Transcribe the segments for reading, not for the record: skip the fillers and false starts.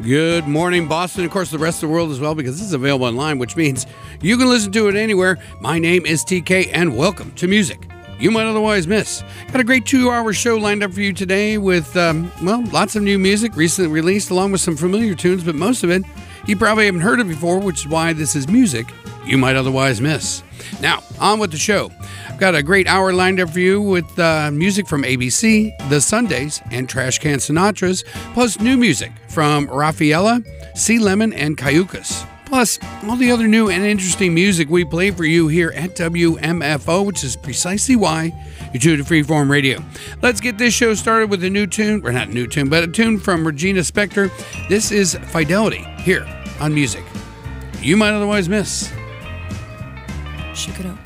Good morning, Boston. Of course, the rest of the world as well, because this is available online, which means you can listen to it anywhere. My name is TK, and welcome to Music You Might Otherwise Miss. Got a great 2-hour show lined up for you today with, lots of new music recently released, along with some familiar tunes, but most of it you probably haven't heard of before, which is why this is Music You Might Otherwise Miss. Now, on with the show. I've got a great hour lined up for you with music from ABC, The Sundays, and Trash Can Sinatras, plus new music from Rafaela, C. Lemon, and Cayucas. Plus, all the other new and interesting music we play for you here at WMFO, which is precisely why you tune to Freeform Radio. Let's get this show started with a new tune, or not a new tune, but a tune from Regina Spektor. This is Fidelity, here on Music You Might Otherwise Miss. Shake it up.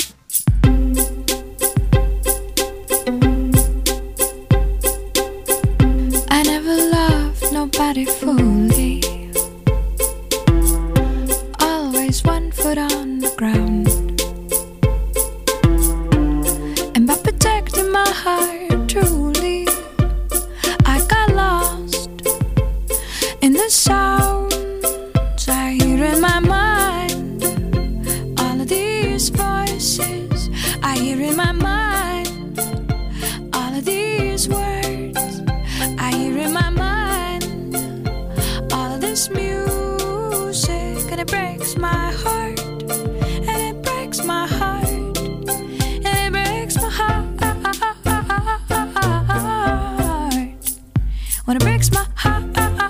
I never loved nobody fully. Always one foot on the ground. And by protecting my heart truly, I got lost in the sounds I hear in my mind. All of these voices I hear in my mind. All of these words I hear in my mind. All of this music, and it breaks my heart. And it breaks my heart. And it breaks my heart. When it breaks my heart.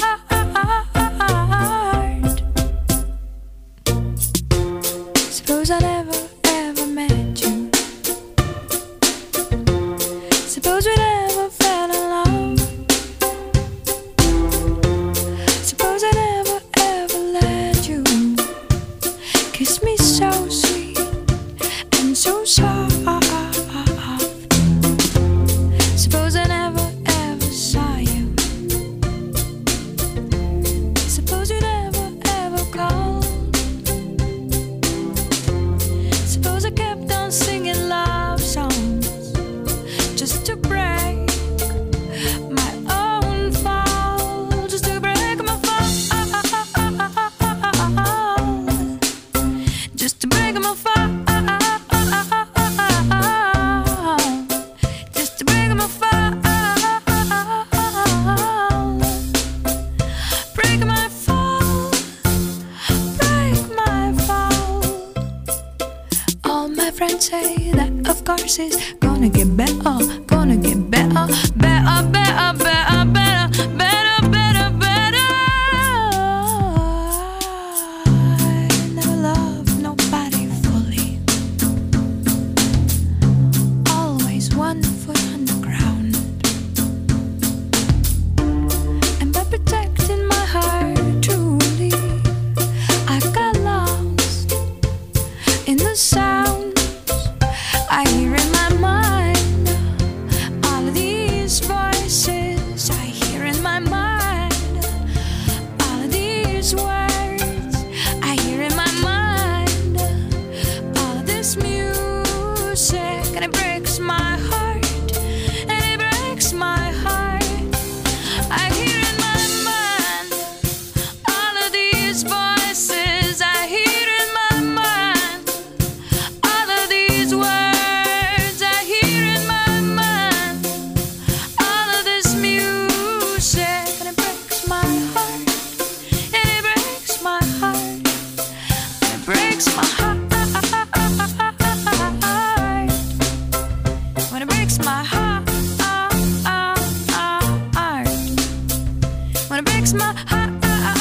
Suppose I never ever met you. Suppose we never fell in love. Suppose I never ever let you kiss me so sweet and so soft. Suppose I never ever saw you. Suppose you never ever called. Suppose I kept on singing love songs just to break my own fall, just to break my fall, just to break my fall, just to break my fall, break my fall, break my fall. All my friends say that of course it's gonna get better, gonna get better, better, better, better, better, better, better, better. I never loved nobody fully. Always one foot on the ground. And by protecting my heart truly, I got lost in the sounds I hear in my mind. All of these voices I hear in my mind. All of these words I hear in my mind. All of this music, and it breaks my heart. And it breaks my heart. I hear in my mind. All of these voices I hear in my mind. All of these words I hear in my mind. All of this music, and it breaks my heart. And it breaks my heart. And it breaks my heart. When it breaks my heart. When it breaks my heart.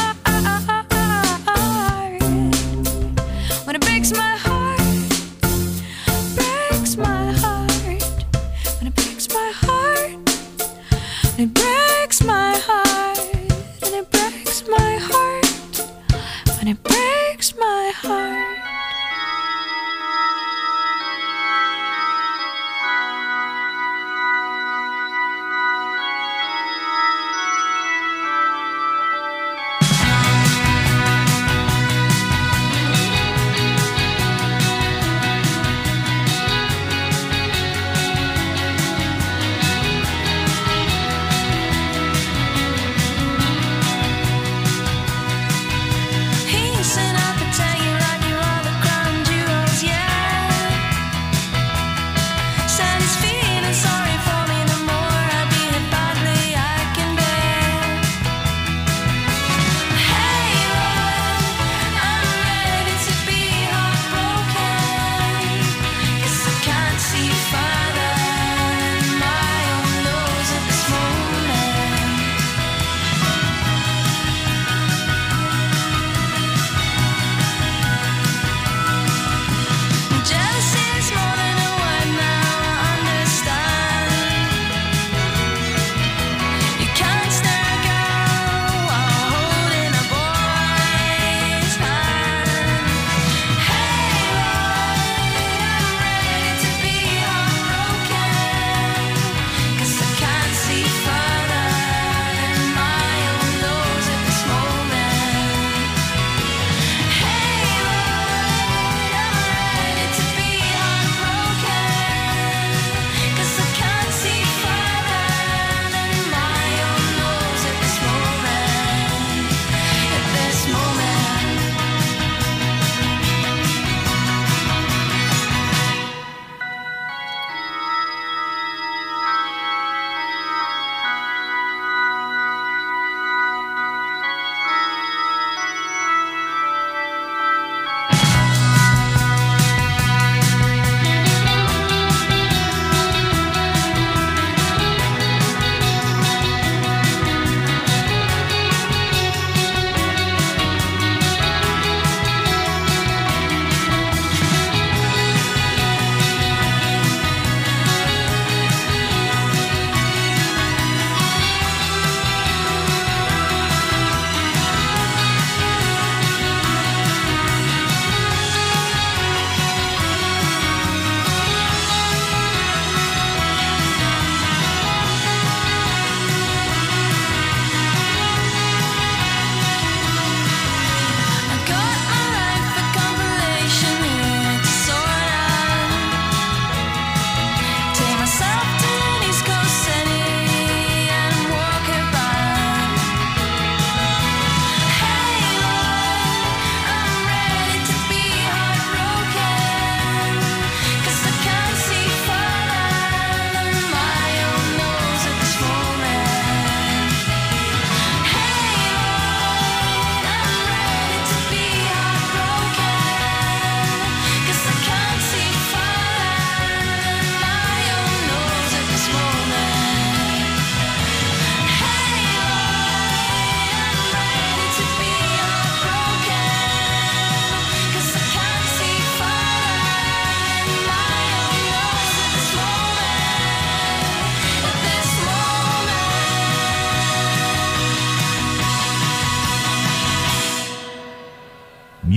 When it breaks my heart. Breaks my heart. When it breaks my heart. It breaks my heart. And it breaks my heart. When it breaks my heart.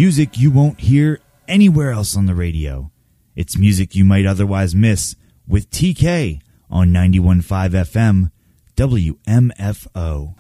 music you won't hear anywhere else on the radio. It's music you might otherwise miss with TK on 91.5 FM WMFO.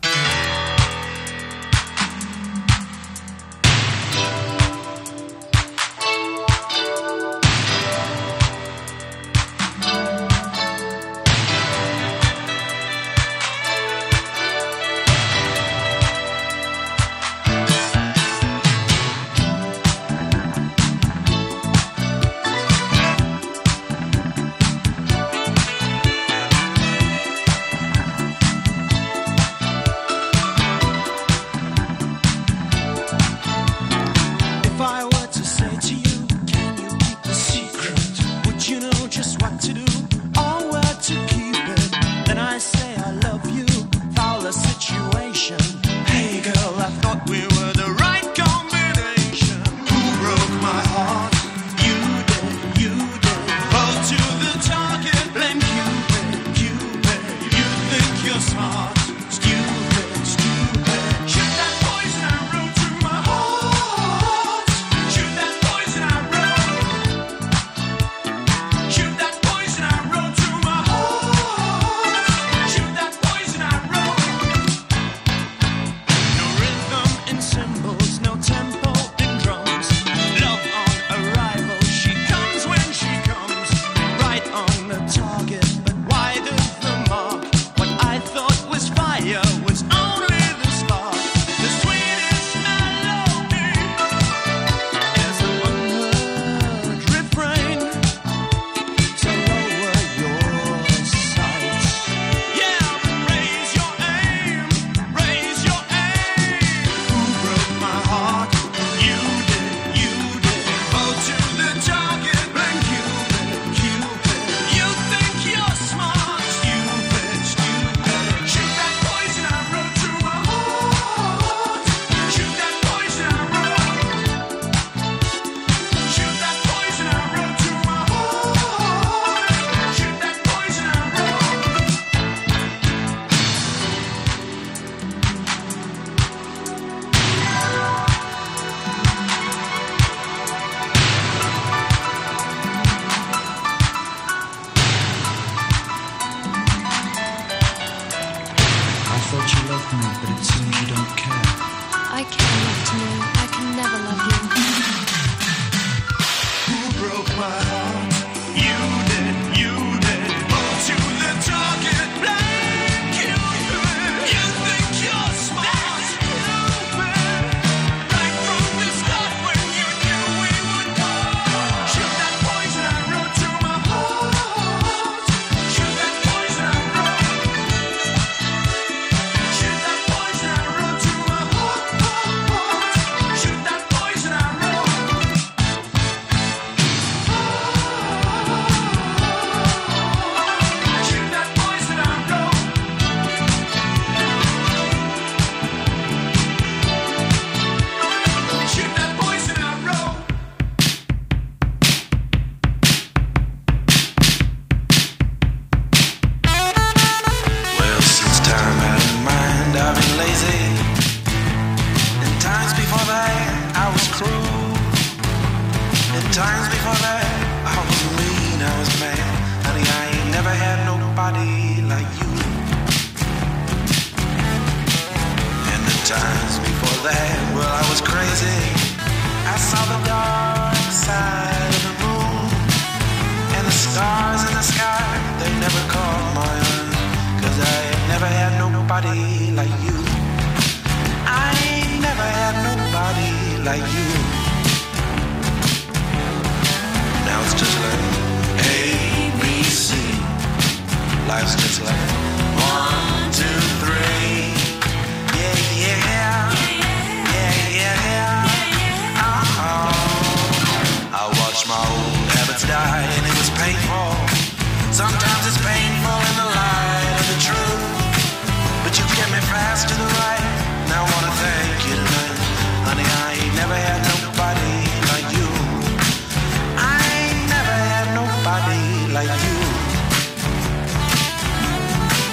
Like you.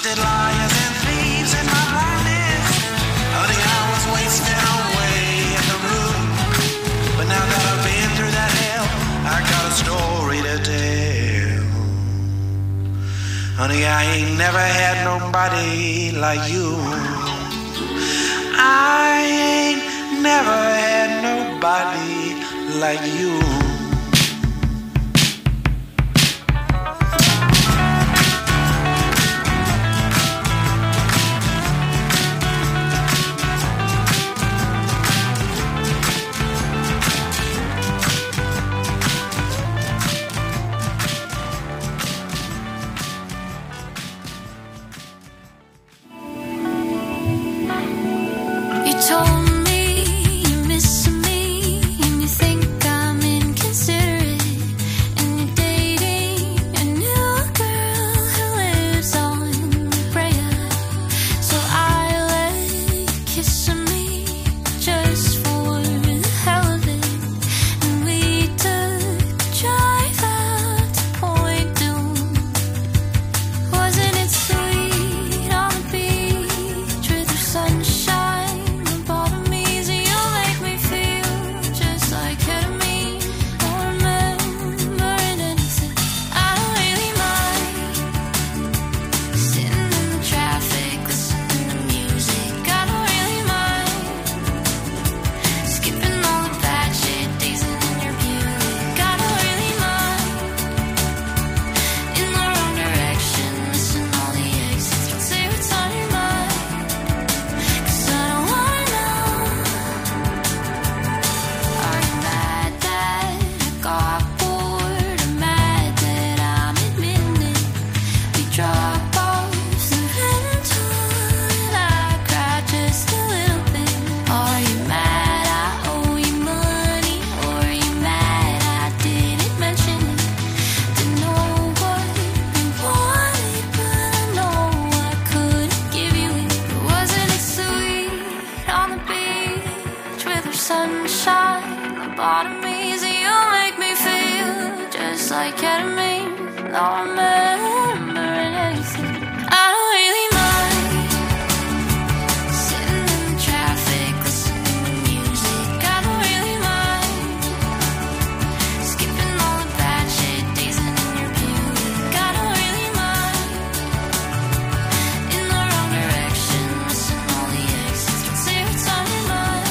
trusted liars and thieves in my blindness. Honey, I was wasting away at the root. But now that I've been through that hell, I got a story to tell. Honey, I ain't never had nobody like you. I ain't never had nobody like you. Told me you miss me and you think I'm inconsiderate, and you're dating a new girl who lives on Brea. So I let kiss me just for the hell of it, and we took a drive out to Point Doom. Wasn't it sweet on the beach with the sunshine? Sunshine, the bottom easy, you make me feel just like ketamine. No, I'm remembering anything. I don't really mind sitting in the traffic, listening to music. I don't really mind skipping all the bad shit, dazing in your Buick. I don't really mind in the wrong direction, missing all the exits. Don't say what's on your mind.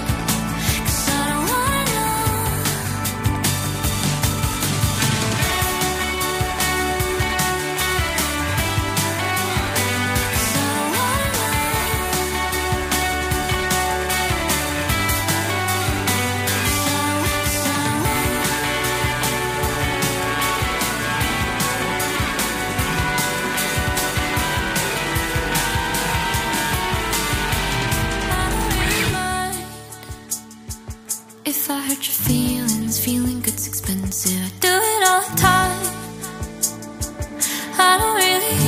If I hurt your feelings, feeling good's expensive. I do it all the time. I don't really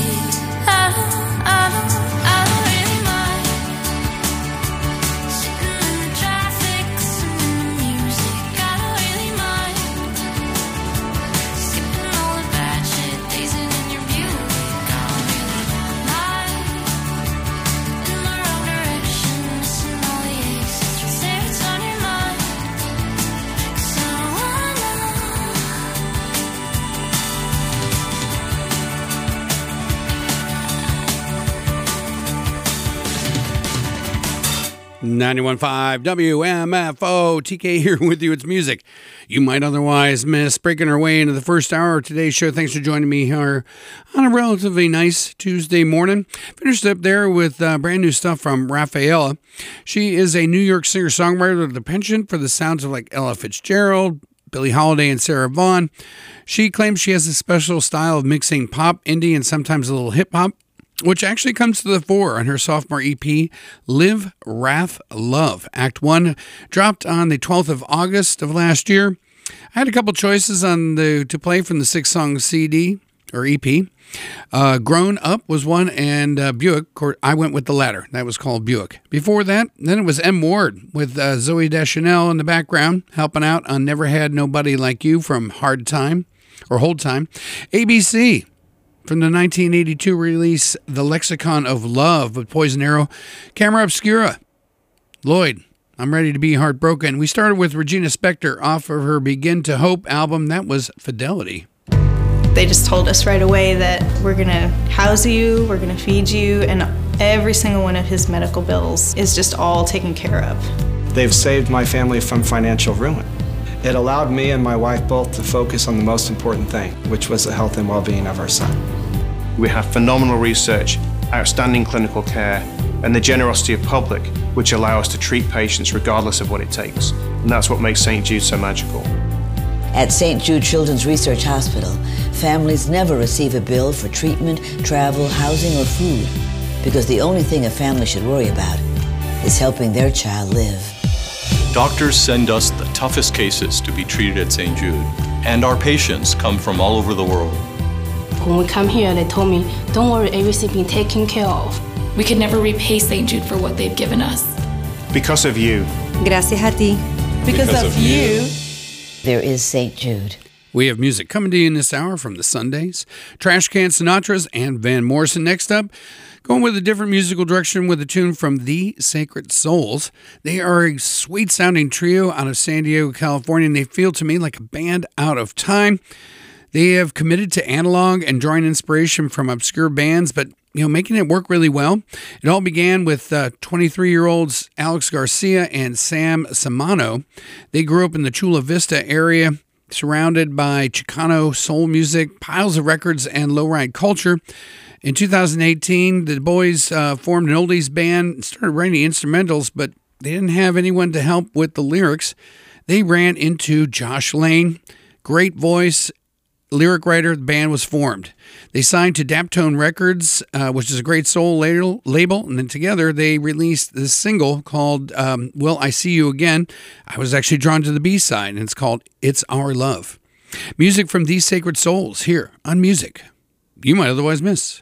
mind sitting in the traffic, listening to music. I don't really mind skipping all the bad shit, dazing in your Buick. I don't really mind in the wrong direction, missing all the exits. Just say what's on your mind. .91.5 WMFO, TK here with you. It's music you might otherwise miss. Breaking our way into the first hour of today's show. Thanks for joining me here on a relatively nice Tuesday morning. Finished up there with brand new stuff from Rafaela. She is a New York singer-songwriter with a penchant for the sounds of like Ella Fitzgerald, Billie Holiday, and Sarah Vaughan. She claims she has a special style of mixing pop, indie, and sometimes a little hip-hop, which actually comes to the fore on her sophomore EP, Live, Wrath, Love. Act 1 dropped on the 12th of August of last year. I had a couple choices to play from the 6-song CD or EP. Grown Up was one, and Buick. I went with the latter. That was called Buick. Before that, then it was M. Ward with Zooey Deschanel in the background, helping out on Never Had Nobody Like You from Hard Time, or Hold Time. ABC from the 1982 release The Lexicon of Love with Poison Arrow, Camera Obscura. Lloyd, I'm Ready to Be Heartbroken. We started with Regina Spektor off of her Begin to Hope album. That was Fidelity. They just told us right away that we're going to house you, we're going to feed you, and every single one of his medical bills is just all taken care of. They've saved my family from financial ruin. It allowed me and my wife both to focus on the most important thing, which was the health and well-being of our son. We have phenomenal research, outstanding clinical care, and the generosity of public, which allow us to treat patients regardless of what it takes. And that's what makes St. Jude so magical. At St. Jude Children's Research Hospital, families never receive a bill for treatment, travel, housing, or food, because the only thing a family should worry about is helping their child live. Doctors send us the toughest cases to be treated at St. Jude, and our patients come from all over the world. When we come here, they told me, don't worry, everything's being taken care of. We could never repay St. Jude for what they've given us. Because of you. Gracias a ti. Because of you. There is St. Jude. We have music coming to you in this hour from the Sundays, Trash Can Sinatras, and Van Morrison. Next up, going with a different musical direction with a tune from The Sacred Souls. They are a sweet-sounding trio out of San Diego, California, and they feel to me like a band out of time. They have committed to analog and drawing inspiration from obscure bands, but making it work really well. It all began with 23-year-olds Alex Garcia and Sam Samano. They grew up in the Chula Vista area, surrounded by Chicano soul music, piles of records, and lowride culture. In 2018, the boys formed an oldies band and started writing instrumentals, but they didn't have anyone to help with the lyrics. They ran into Josh Lane, great voice, lyric writer. The band was formed. They signed to Daptone Records, which is a great soul label, and then together they released this single called Will I See You Again. I was actually drawn to the B-side, and it's called It's Our Love. Music from These Sacred Souls here on Music You Might Otherwise Miss.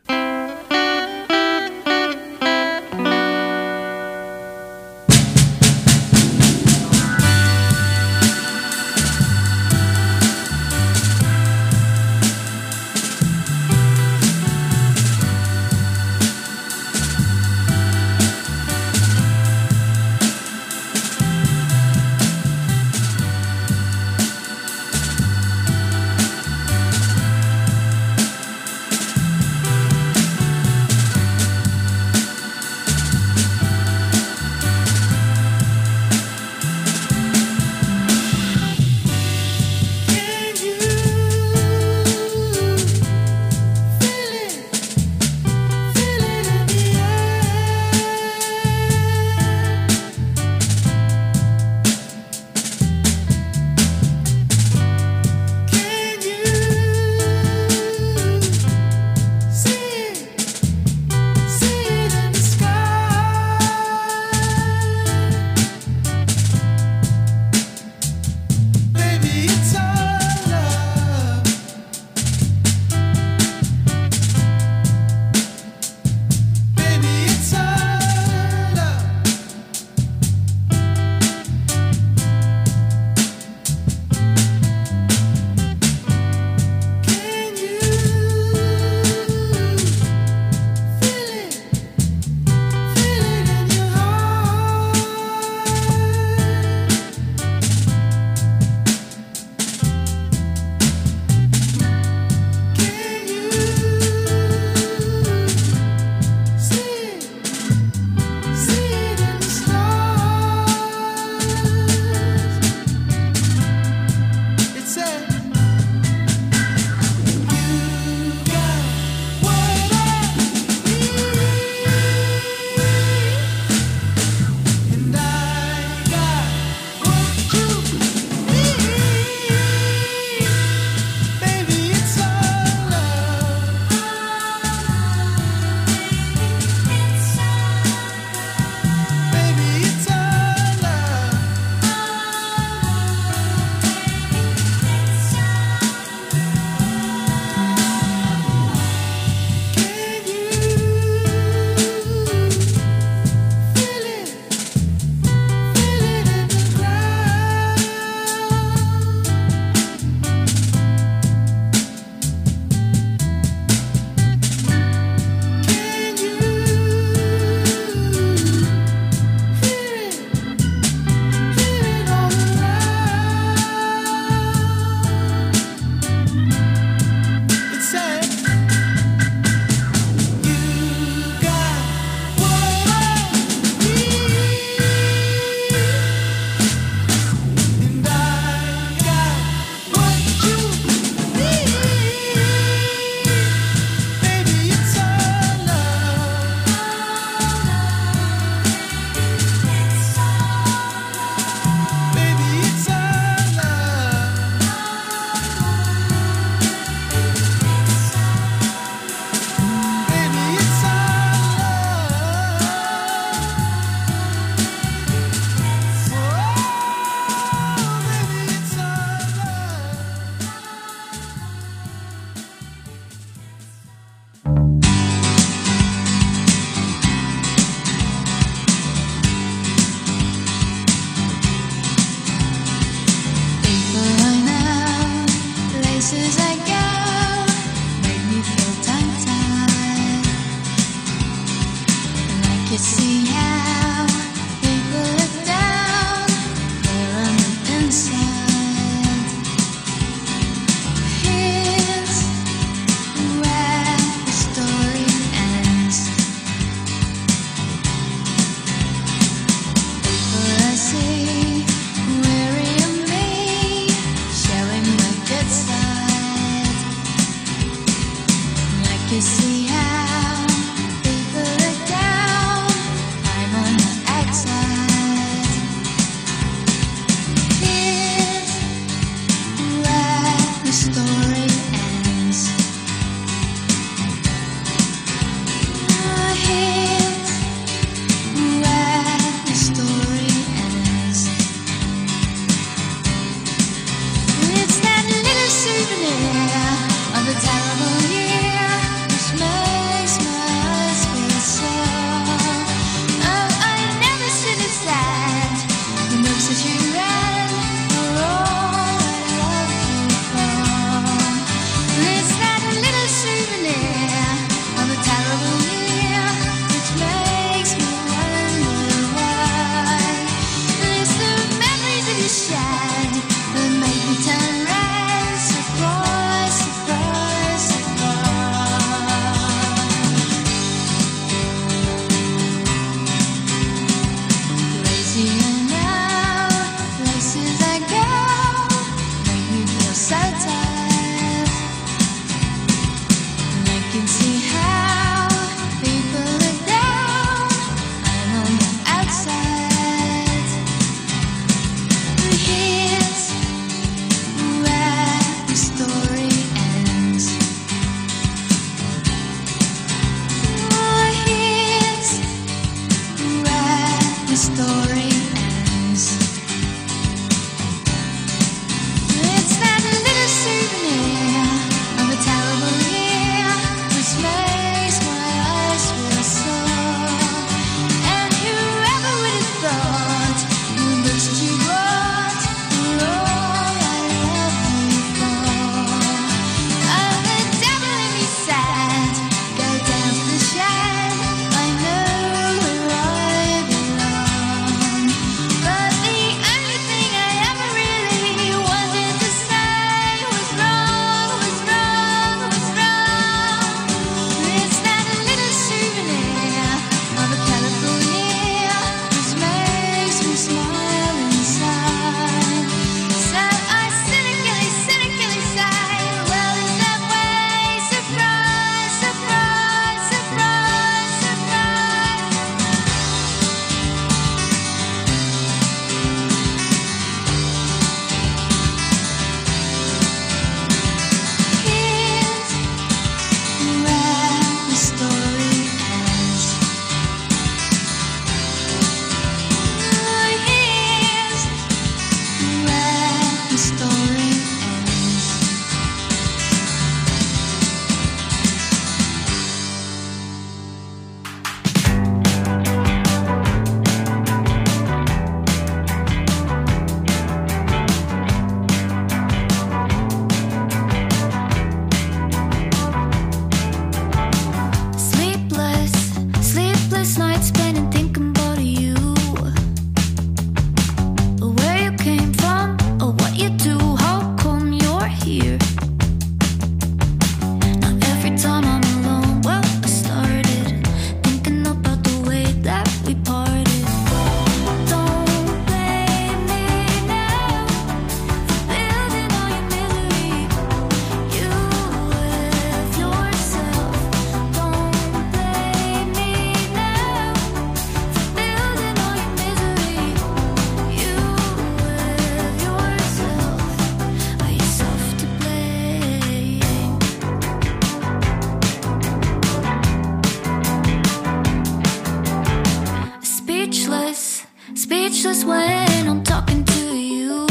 Speechless when I'm talking to you.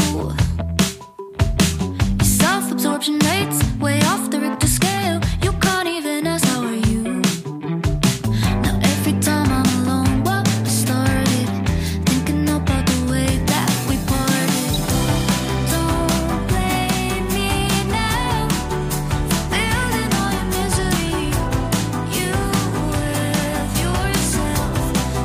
Your self-absorption rate's way off the Richter scale. You can't even ask how are you. Now every time I'm alone, well, I started thinking about the way that we parted. Don't blame me now for building all your misery. You with yourself.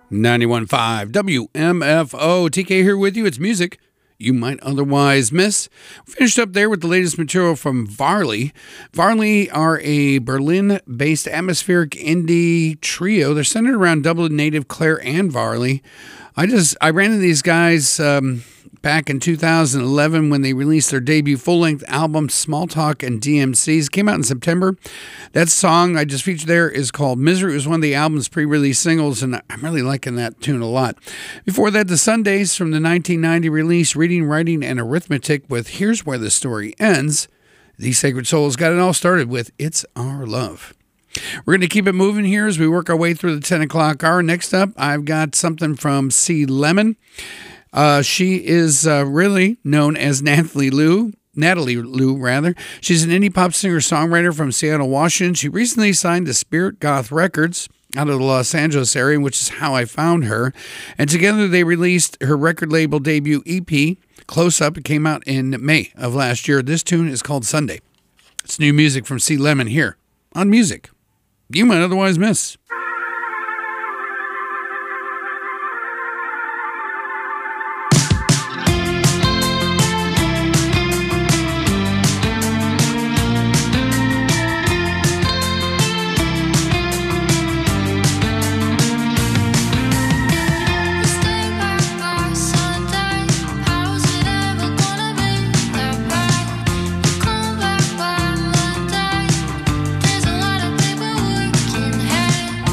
91.5 WMFO. TK here with you. It's music you might otherwise miss. We finished up there with the latest material from Varley. Varley are a Berlin-based atmospheric indie trio. They're centered around Dublin native Claire Ann Varley. I ran into these guys back in 2011 when they released their debut full-length album, Small Talk and DMCs. It came out in September. That song I just featured there is called Misery. It was one of the album's pre-release singles, and I'm really liking that tune a lot. Before that, The Sundays from the 1990 release, Reading, Writing, and Arithmetic with Here's Where the Story Ends. These Sacred Souls got it all started with It's Our Love. We're going to keep it moving here as we work our way through the 10 o'clock hour. Next up, I've got something from C. Lemon. She is really known as Natalie Lou. She's an indie pop singer-songwriter from Seattle, Washington. She recently signed to Spirit Goth Records out of the Los Angeles area, which is how I found her. And together they released her record label debut EP, Close Up. It came out in May of last year. This tune is called Sunday. It's new music from C. Lemon here on Music You Might Otherwise Miss. There's a lot of people working hard.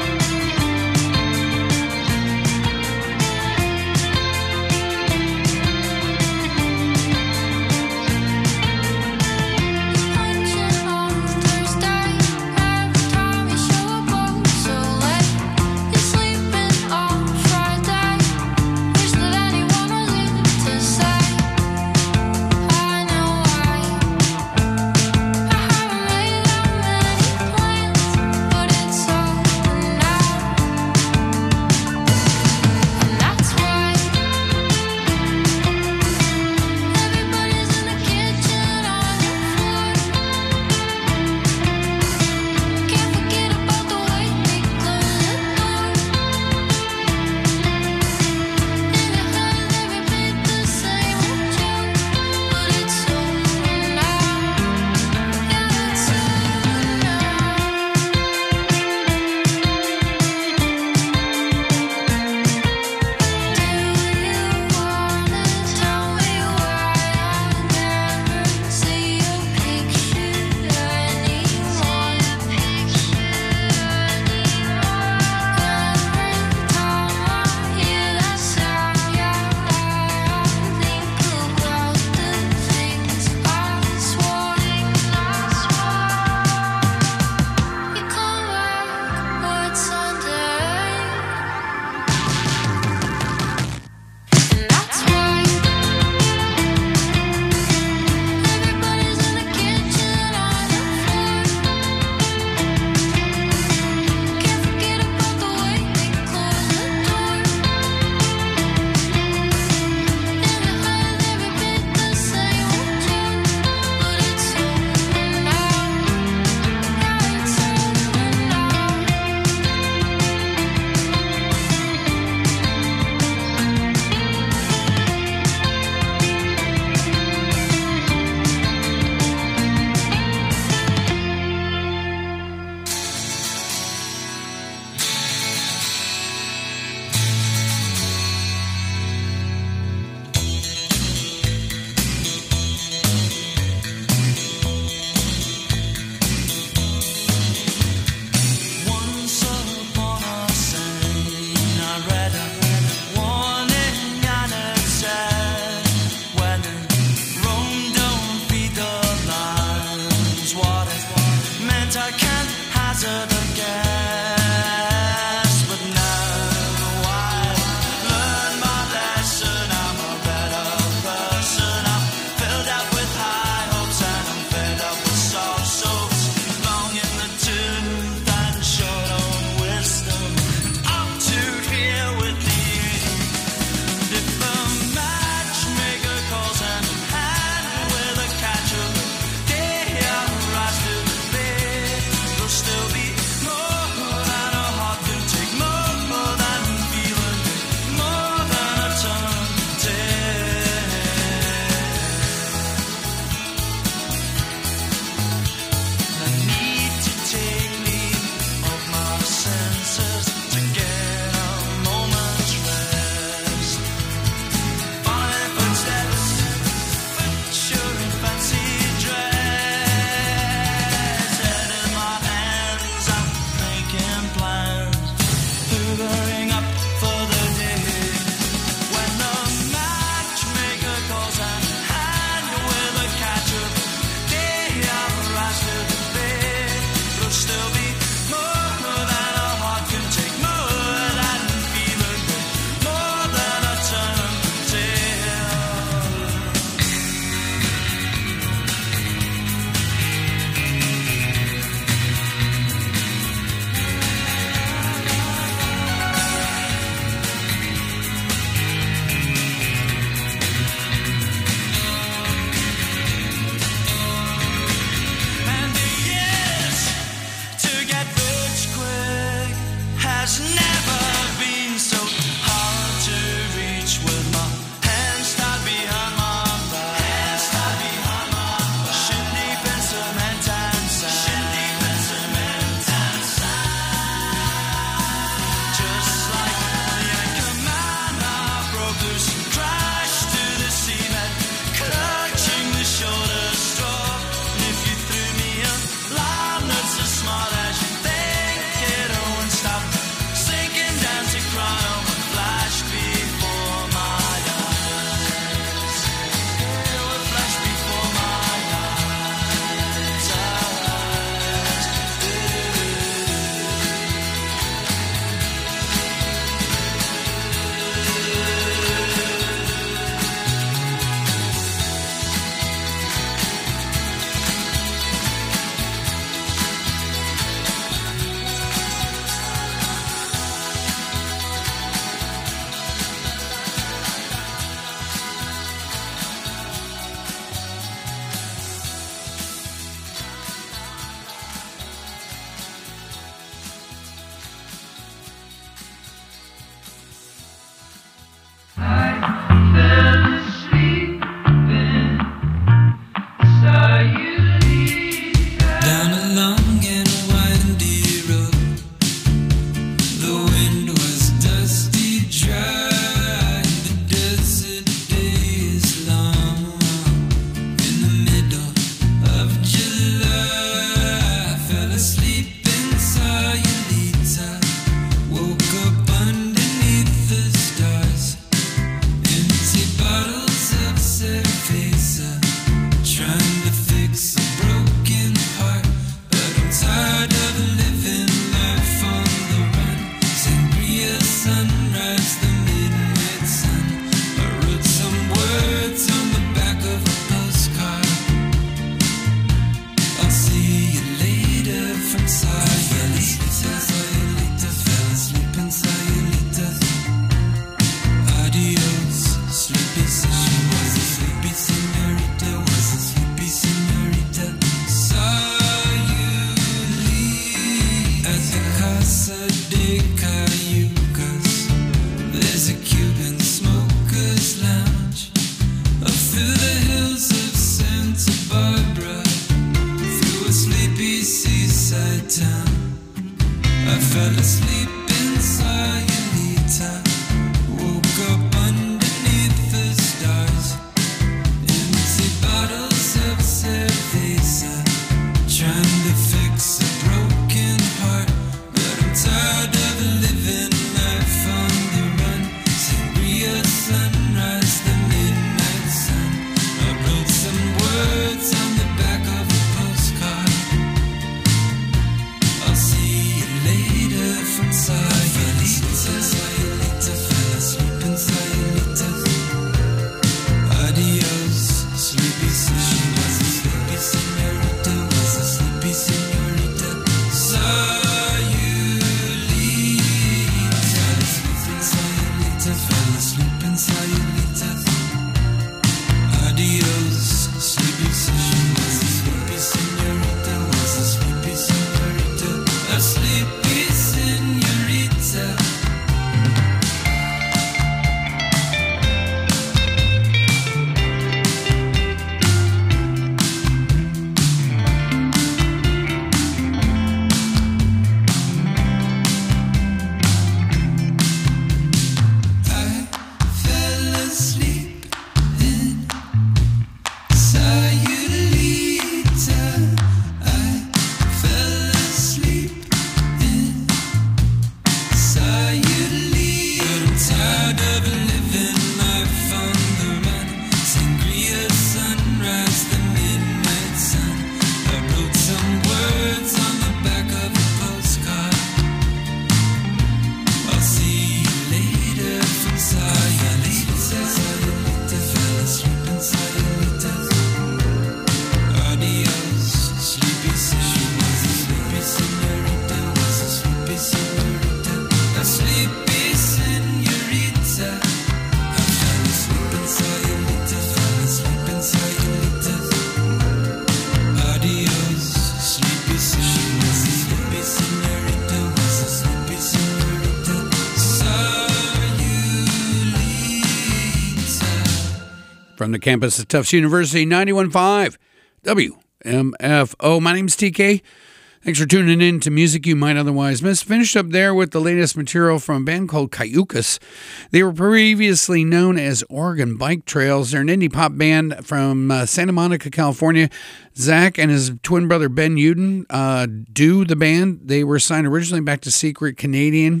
From the campus of Tufts University, 91.5 WMFO. My name's TK. Thanks for tuning in to Music You Might Otherwise Miss. Finished up there with the latest material from a band called Cayucas. They were previously known as Oregon Bike Trails. They're an indie pop band from Santa Monica, California. Zach and his twin brother Ben Uden do the band. They were signed originally back to Secretly Canadian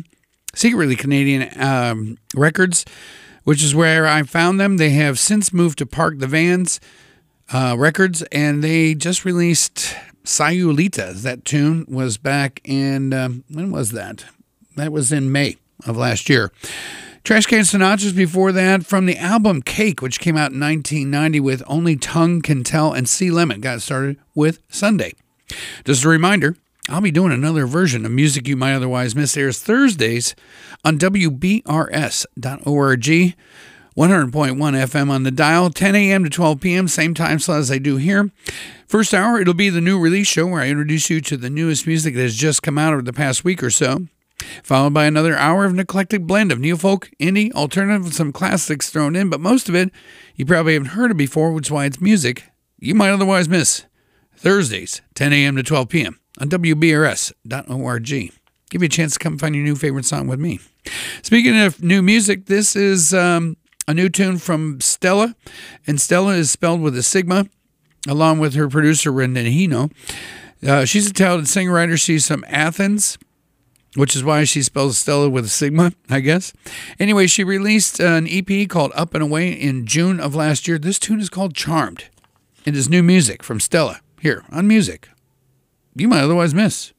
Records, which is where I found them. They have since moved to Park the Vans Records, and they just released Sayulita. That tune was back in, when was that? That was in May of last year. Trash Can Sinatras before that, from the album Cake, which came out in 1990 with Only Tongue Can Tell, and Sea Lemon got started with Sunday. Just a reminder, I'll be doing another version of Music You Might Otherwise Miss. Airs Thursdays on WBRS.org, 100.1 FM on the dial, 10 a.m. to 12 p.m., same time slot as I do here. First hour, it'll be the new release show where I introduce you to the newest music that has just come out over the past week or so, followed by another hour of an eclectic blend of neo-folk, indie, alternative, and some classics thrown in, but most of it you probably haven't heard of before, which is why it's music you might otherwise miss. Thursdays, 10 a.m. to 12 p.m. on WBRS.org. Give you a chance to come find your new favorite song with me. Speaking of new music, this is a new tune from Stella, and Stella is spelled with a sigma, along with her producer, Renanino. She's a talented singer-writer. She's from Athens, which is why she spells Stella with a sigma, I guess. Anyway, she released an EP called Up and Away in June of last year. This tune is called Charmed. It is new music from Stella here on Music You Might Otherwise Miss.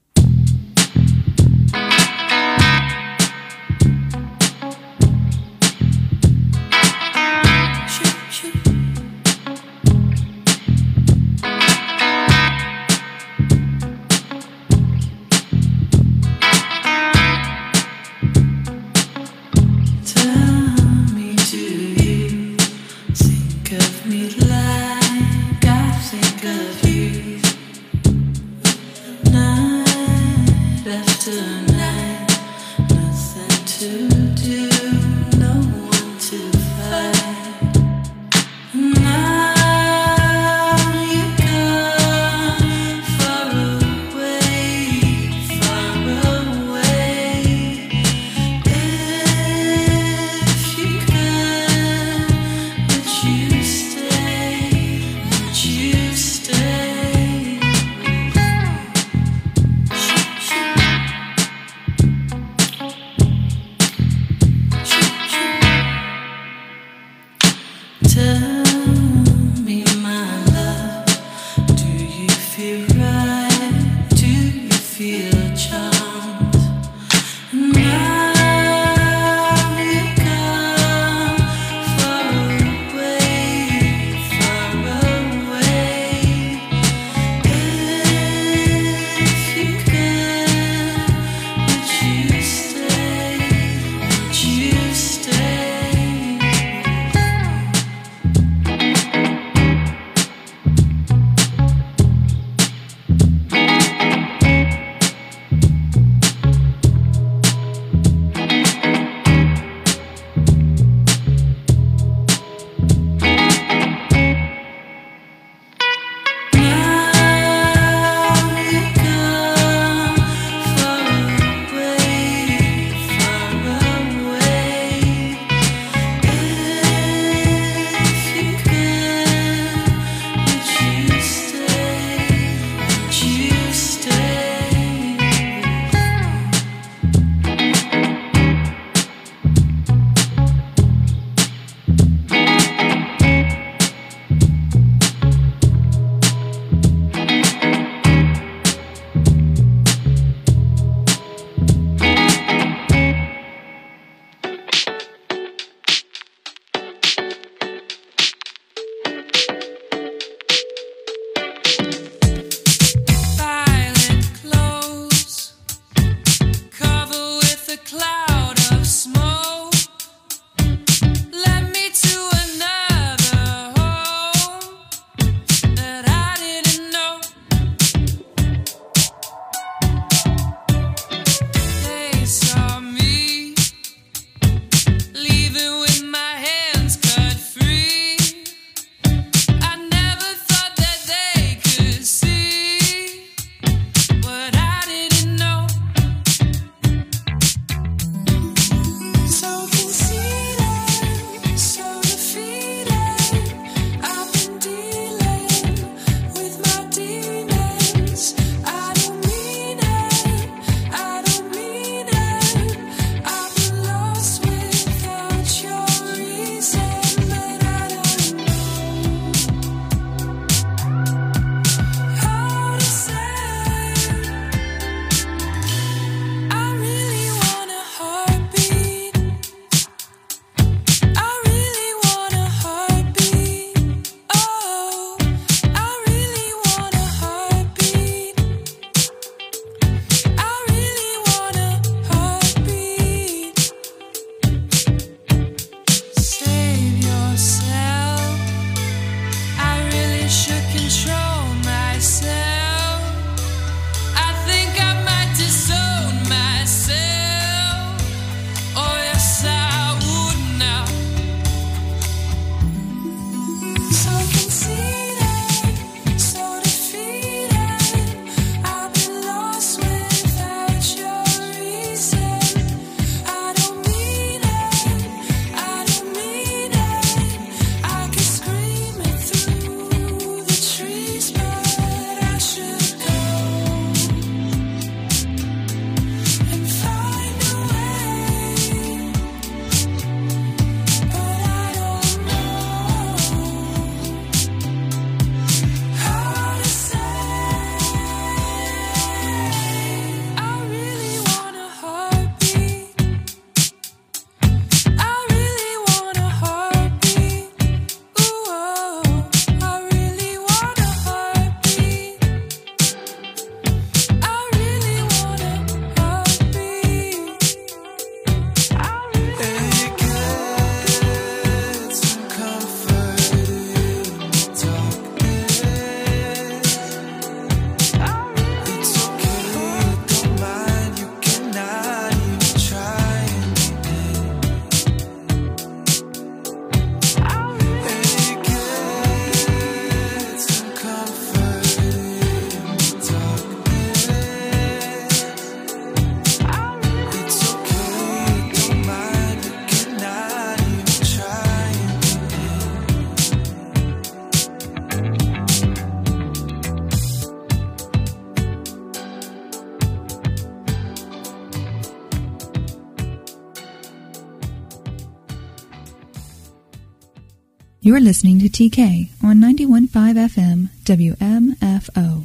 You're listening to TK on 91.5 FM WMFO.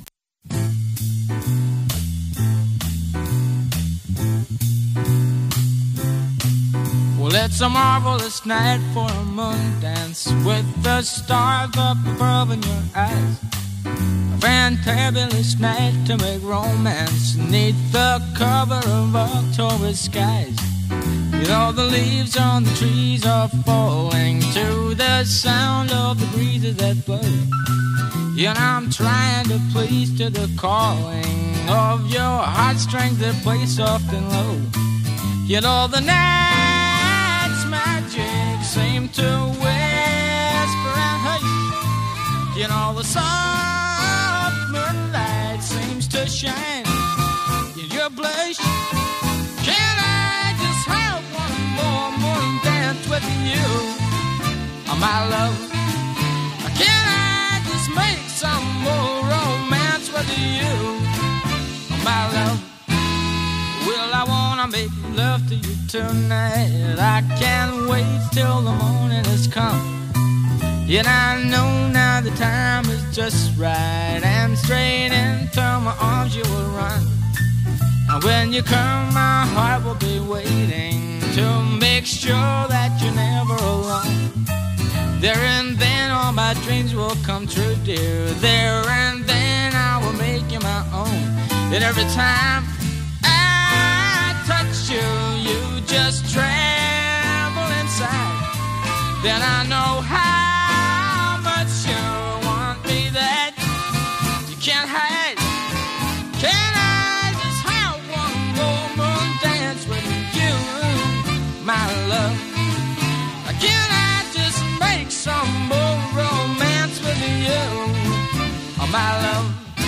Well, it's a marvelous night for a moon dance with the stars up above in your eyes. A fantabulous night to make romance neath the cover of October skies. You know the leaves on the trees are falling to the sound of the breezes that blow. You know I'm trying to please to the calling of your heartstrings that play soft and low. You know the night's magic seem to whisper and hush. You know the soft moonlight seems to shine in your blush. Can I just have one more moon dance with you, oh, my love? Can I just make some more romance with you, oh, my love? Well, I wanna make love to you tonight. I can't wait till the morning has come. Yet I know now the time is just right, and straight into my arms you will run. And when you come, my heart will be waiting to make sure that you're never alone. There and then all my dreams will come true, dear. There and then I will make you my own. And every time I touch you, you just tremble inside. Then I know how much you want me that you can't hide. Can I just have one more moon dance with you, my love? Can I just make some more romance with you, oh, my love?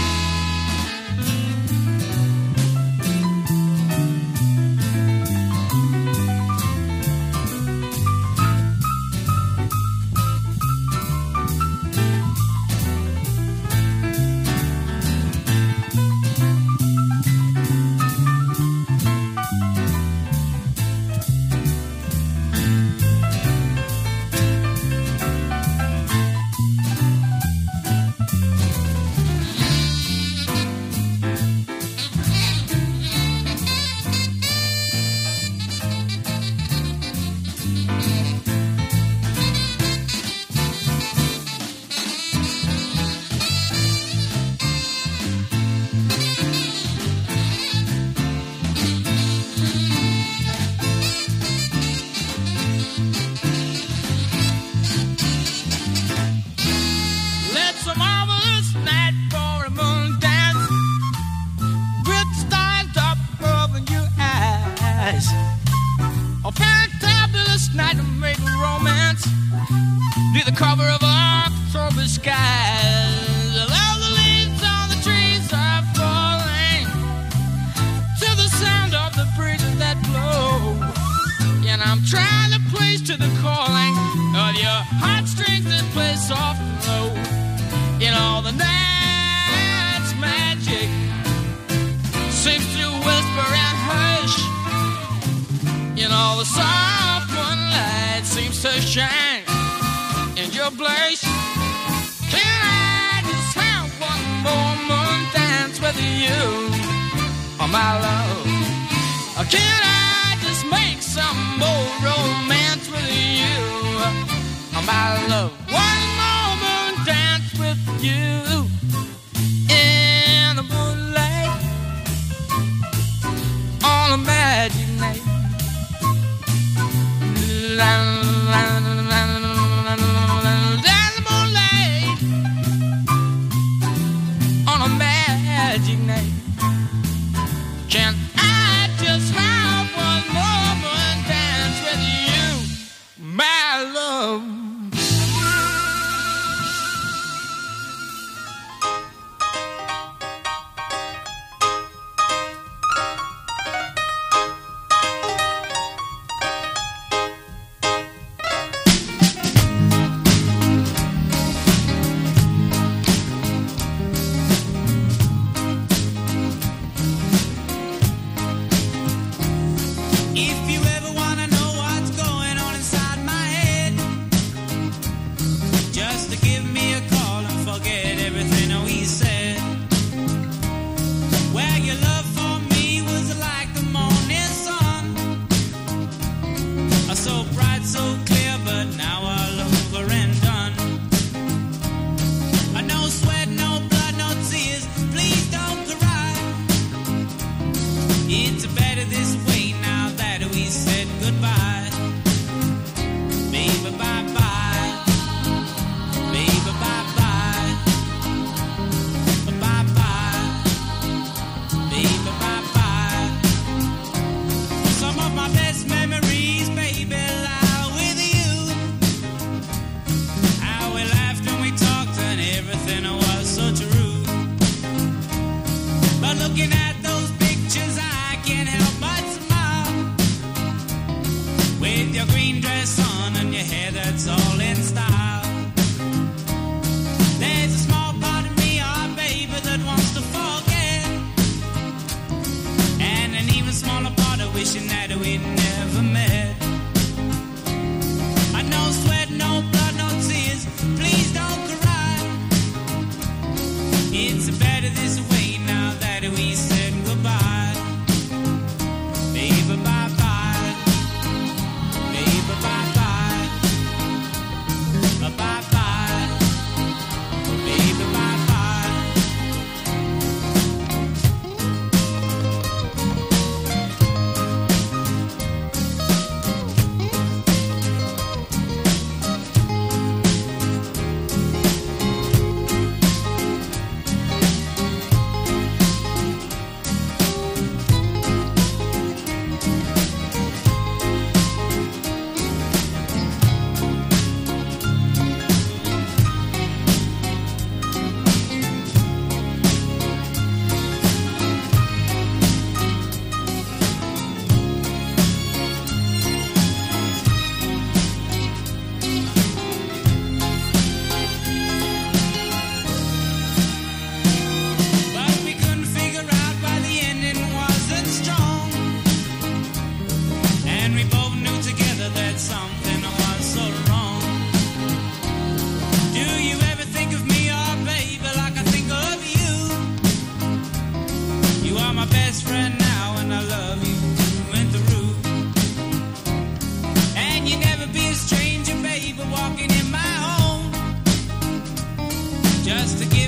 Cover of October skies. All the leaves on the trees are falling to the sound of the breezes that blow. And I'm trying to please to the calling of your heartstrings that play soft and low. In all the night's magic seems to whisper and hush. In all the soft moonlight seems to shine in your blush. Can I just have one more moon dance with you, oh, my love? Or can I just make some more romance with you, oh, my love? One more moon dance with you in the moonlight on a magic night. Can I just have one more dance with you, my love? It's better this way now that we said goodbye. Baby, bye-bye. Baby, bye-bye. Bye-bye. Baby, bye-bye. Something was so wrong. Do you ever think of me, oh baby, like I think of you? You are my best friend now, and I love you through and through. And you never be a stranger, baby, walking in my home, just to give